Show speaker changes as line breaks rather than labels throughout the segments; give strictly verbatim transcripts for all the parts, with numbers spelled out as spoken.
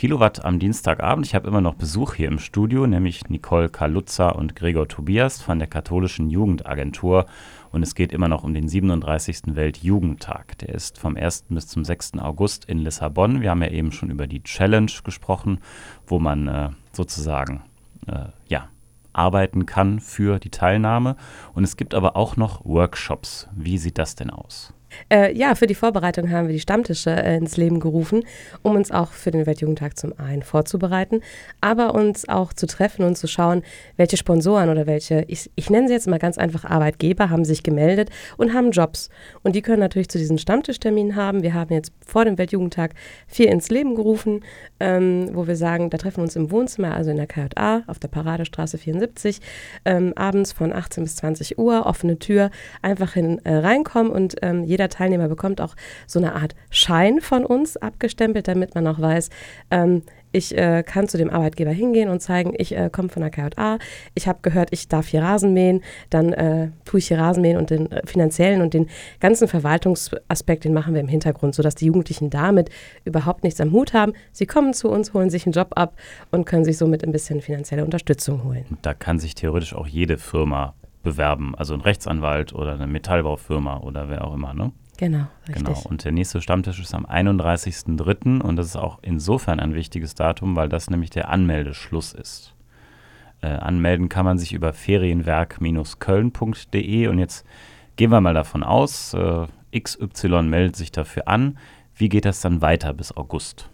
Kilowatt am Dienstagabend. Ich habe immer noch Besuch hier im Studio, nämlich Nicole Kaluza und Gregor Tobias von der Katholischen Jugendagentur. Und es geht immer noch um den siebenunddreißigsten Weltjugendtag. Der ist vom ersten bis zum sechsten August in Lissabon. Wir haben ja eben schon über die Challenge gesprochen, wo man äh, sozusagen äh, ja, arbeiten kann für die Teilnahme. Und es gibt aber auch noch Workshops. Wie sieht das denn aus?
Äh, ja, für die Vorbereitung haben wir die Stammtische äh, ins Leben gerufen, um uns auch für den Weltjugendtag zum einen vorzubereiten, aber uns auch zu treffen und zu schauen, welche Sponsoren oder welche, ich, ich nenne sie jetzt mal ganz einfach Arbeitgeber, haben sich gemeldet und haben Jobs. Und die können natürlich zu diesen Stammtischterminen haben. Wir haben jetzt vor dem Weltjugendtag vier ins Leben gerufen, ähm, wo wir sagen, da treffen wir uns im Wohnzimmer, also in der K J A auf der Paradestraße vierundsiebzig, ähm, abends von achtzehn bis zwanzig Uhr, offene Tür, einfach hin äh, reinkommen und ähm, jeder Teilnehmer bekommt auch so eine Art Schein von uns abgestempelt, damit man auch weiß, ähm, ich äh, kann zu dem Arbeitgeber hingehen und zeigen, ich äh, komme von der K J A, ich habe gehört, ich darf hier Rasen mähen, dann äh, tue ich hier Rasen mähen und den äh, finanziellen und den ganzen Verwaltungsaspekt, den machen wir im Hintergrund, sodass die Jugendlichen damit überhaupt nichts am Hut haben. Sie kommen zu uns, holen sich einen Job ab und können sich somit ein bisschen finanzielle Unterstützung holen.
Da kann sich theoretisch auch jede Firma bewerben, also ein Rechtsanwalt oder eine Metallbaufirma oder wer auch immer, ne?
Genau, richtig.
Genau. Und der nächste Stammtisch ist am einunddreißigsten dritten und das ist auch insofern ein wichtiges Datum, weil das nämlich der Anmeldeschluss ist. Äh, anmelden kann man sich über ferienwerk Bindestrich köln Punkt de und jetzt gehen wir mal davon aus, äh, X Y meldet sich dafür an. Wie geht das dann weiter bis August?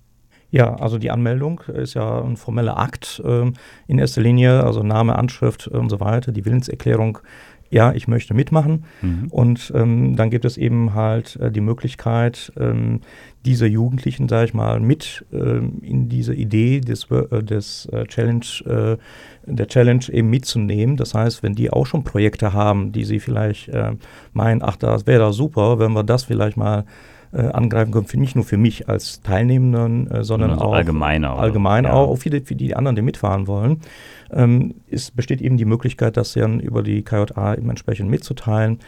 Ja, also die Anmeldung ist ja ein formeller Akt ähm, in erster Linie, also Name, Anschrift und so weiter, die Willenserklärung, ja, ich möchte mitmachen. Mhm. Und ähm, dann gibt es eben halt äh, die Möglichkeit, ähm, diese Jugendlichen, sage ich mal, mit ähm, in diese Idee des, äh, des äh, Challenge, äh, der Challenge eben mitzunehmen. Das heißt, wenn die auch schon Projekte haben, die sie vielleicht äh, meinen, ach, das wäre doch super, wenn wir das vielleicht mal Äh, angreifen können, für, nicht nur für mich als Teilnehmenden, äh, sondern
also
auch
allgemeiner,
allgemein
ja.
auch, auch für die, für die anderen, die mitfahren wollen. Ähm, es besteht eben die Möglichkeit, das dann über die K J A eben entsprechend mitzuteilen.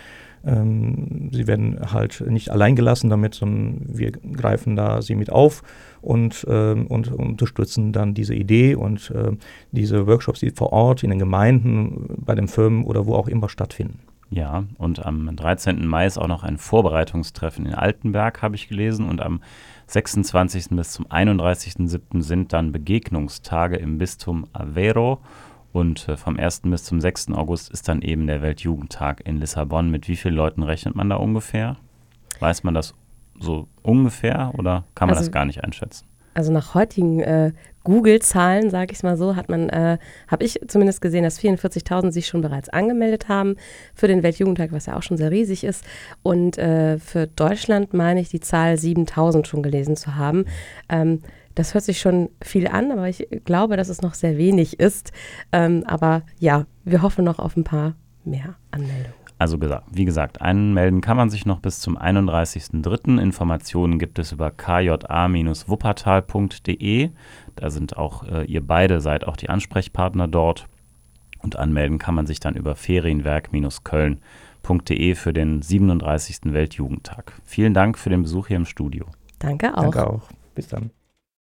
Ähm, sie werden halt nicht allein gelassen damit, sondern wir greifen da sie mit auf und, ähm, und unterstützen dann diese Idee und äh, diese Workshops, die vor Ort in den Gemeinden, bei den Firmen oder wo auch immer stattfinden.
Ja, und am dreizehnten Mai ist auch noch ein Vorbereitungstreffen in Altenberg, habe ich gelesen. Und am sechsundzwanzigsten bis zum einunddreißigsten siebten sind dann Begegnungstage im Bistum Aveiro. Und äh, vom ersten bis zum sechsten August ist dann eben der Weltjugendtag in Lissabon. Mit wie vielen Leuten rechnet man da ungefähr? Weiß man das so ungefähr oder kann man also, das gar nicht einschätzen?
Also nach heutigen äh, Google-Zahlen, sage ich es mal so, hat man, äh, habe ich zumindest gesehen, dass vierundvierzigtausend sich schon bereits angemeldet haben für den Weltjugendtag, was ja auch schon sehr riesig ist. Und äh, für Deutschland meine ich die Zahl siebentausend schon gelesen zu haben. Ähm, das hört sich schon viel an, aber ich glaube, dass es noch sehr wenig ist. Ähm, aber ja, wir hoffen noch auf ein paar mehr Anmeldungen.
Also gesagt, wie gesagt, anmelden kann man sich noch bis zum einunddreißigsten dritten Informationen gibt es über k j a Bindestrich wuppertal Punkt de. Da sind auch, äh, ihr beide seid auch die Ansprechpartner dort. Und anmelden kann man sich dann über ferienwerk Bindestrich köln Punkt de für den siebenunddreißigsten Weltjugendtag. Vielen Dank für den Besuch hier im Studio.
Danke auch.
Danke auch. Bis dann.